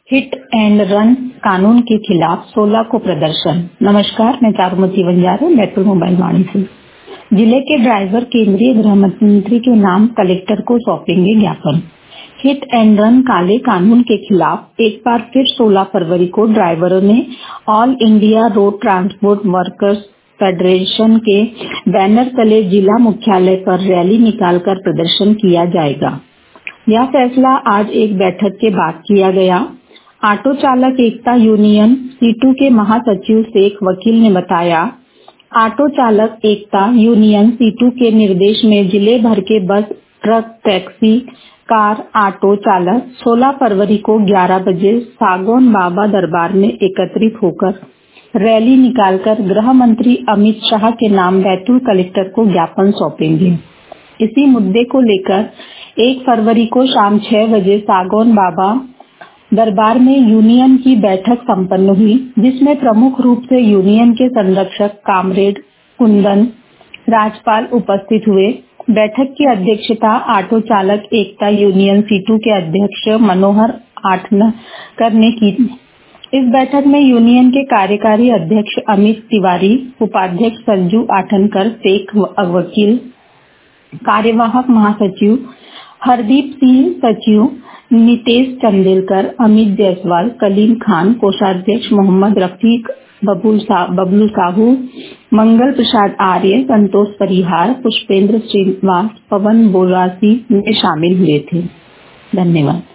Hit and run कानून के खिलाफ 16 को प्रदर्शन। नमस्कार, मैं चारुमती बंजारे, बैतूल मोबाइल वाणी से। जिले के ड्राइवर केंद्रीय गृह मंत्री के नाम कलेक्टर को सौंपेंगे ज्ञापन। हिट एंड रन काले कानून के खिलाफ एक बार फिर 16 फरवरी को ड्राइवरों ने all India road transport workers federation के बैनर तले जिला मुख्यालय पर रैली निकालकर प्रदर्शन किया जाएगा। यह फैसला आज एक बैठक के बाद किया गया। ऑटो चालक एकता यूनियन सीटू के महासचिव शेख वकील ने बताया, ऑटो चालक एकता यूनियन सीटू के निर्देश में जिले भर के बस, ट्रक, टैक्सी, कार, ऑटो चालक 16 फरवरी को 11 बजे सागौन बाबा दरबार में एकत्रित होकर रैली निकालकर गृह मंत्री अमित शाह के नाम बैतूल कलेक्टर को ज्ञापन सौंपेंगे। इसी मुद्दे को लेकर 1 फरवरी को शाम 6 बजे सागौन बाबा दरबार में यूनियन की बैठक संपन्न हुई, जिसमें प्रमुख रूप से यूनियन के संरक्षक कामरेड कुंदन राजपाल उपस्थित हुए। बैठक की अध्यक्षता ऑटो चालक एकता यूनियन सीटू के अध्यक्ष मनोहर आठनकर ने की। इस बैठक में यूनियन के कार्यकारी अध्यक्ष अमित तिवारी, उपाध्यक्ष संजू आठनकर, शेख वकील, कार्यवाहक महासचिव हरदीप सिंह, सचिव नितेश चंदेलकर, अमित जायसवाल, कलीम खान, कोषाध्यक्ष मोहम्मद रफीक, बबलू साहू, मंगल प्रसाद आर्य, संतोष परिहार, पुष्पेंद्र श्रीनिवास, पवन बोरासी में शामिल हुए थे। धन्यवाद।